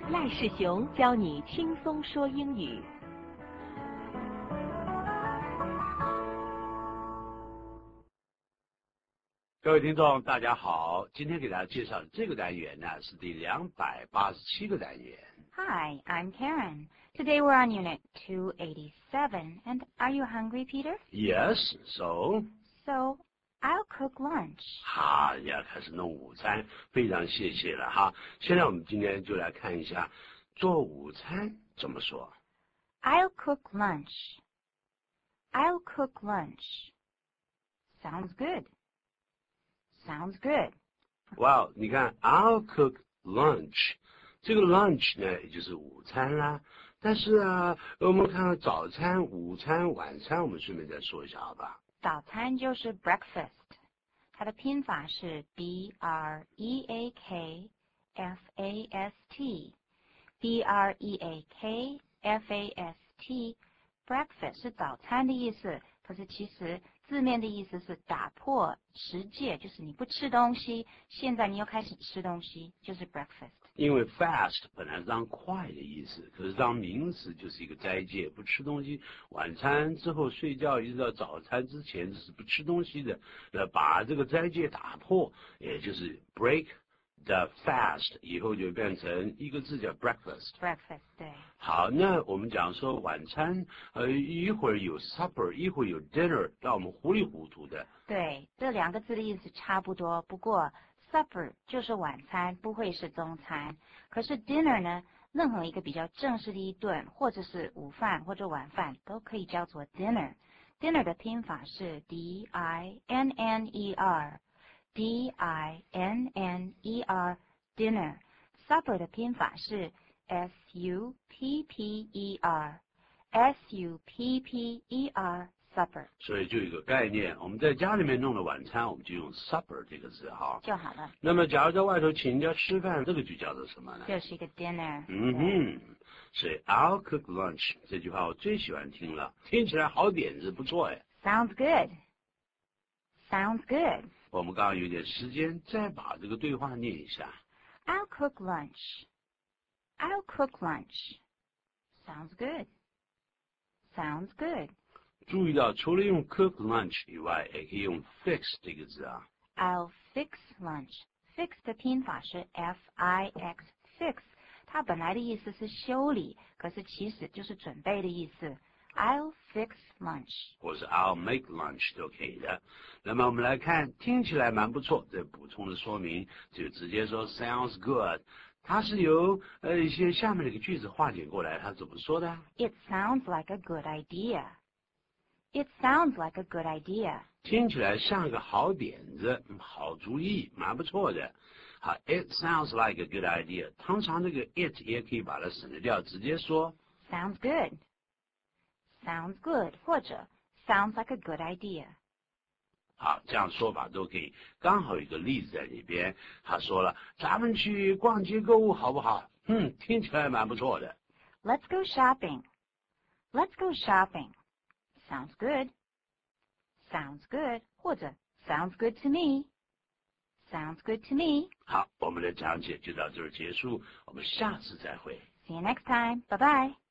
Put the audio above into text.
赖世雄教你轻松说英语。 各位听众，大家好！今天给大家介绍的这个单元呢，是第287个单元。 Hi, I'm Karen. Today we're on Unit 287. And are you hungry, Peter? Yes, so? So, I'll cook lunch. 好，要开始弄午餐，非常谢谢了哈。现在我们今天就来看一下做午餐怎么说。 I'll cook lunch. I'll cook lunch. Sounds good. Sounds good. 哇，你看 I'll cook lunch， 这个 lunch 呢，也就是午餐啦。但是啊，我们看到早餐、午餐、晚餐，我们顺便再说一下，好吧？ 早餐就是 breakfast， 它的拼法是 breakfast。breakfast，breakfast 是早餐的意思，可是其实字面的意思是打破十戒，就是你不吃东西，现在你又开始吃东西，就是 breakfast。 因为 fast 本来是当快的意思，可是当名词就是一个斋戒，不吃东西，晚餐之后睡觉一直到早餐之前是不吃东西的，把这个斋戒打破，也就是 break the fast， 以后就变成一个字叫 breakfast。breakfast 对。 好，那我们讲说晚餐，一会儿有 supper， 一会儿有 dinner， 让我们糊里糊涂的。 对，这两个字的意思差不多，不过 supper 就是晚餐，不会是中餐。可是 dinner 呢，任何一个比较正式的一顿，或者是午饭或者晚饭，都可以叫做 dinner。dinner 的拼法是 dinner，dinner dinner。supper 的拼法是 supper。supper。 所以就有一个概念，我们在家里面弄的晚餐，我们就用 supper 这个字哈就好了。 那么假如在外头请人家吃饭，这个就叫做什么呢？ 就是一个 dinner。 所以 I'll cook lunch 这句话我最喜欢听了，听起来好点子，不错哎。 Sounds good. Sounds good. 我们刚刚有点时间，再把这个对话念一下。 I'll cook lunch. I'll cook lunch. Sounds good. Sounds good. 注意到，除了用 cook lunch 以外，也可以用 fix 这个字啊。 I'll fix lunch. Fix 的拼法是 F-I-X. Fix 它本来的意思是修理，可是其实就是准备的意思。I'll fix lunch. 或是 I'll make lunch 都可以的。那么我们来看，听起来蛮不错。这补充的说明就直接说 sounds good。它是由一些下面的一个句子化简过来，它怎么说的 ？It sounds like a good idea. It sounds like a good idea. 听起来像个好点子，好主意，蛮不错的。好 ，It sounds like a good idea。通常这个 it 也可以把它省略掉，直接说 Sounds good. Sounds good， 或者 sounds like a good idea。 好，这样说法都可以。刚好有一个例子在里边，他说了，咱们去逛街购物好不好？听起来蛮不错的。 Let's go shopping. Let's go shopping. Sounds good. Sounds good， 或者 sounds good to me. Sounds good to me. 好，我们的讲解就到这儿结束，我们下次再会。 See you next time. Bye bye.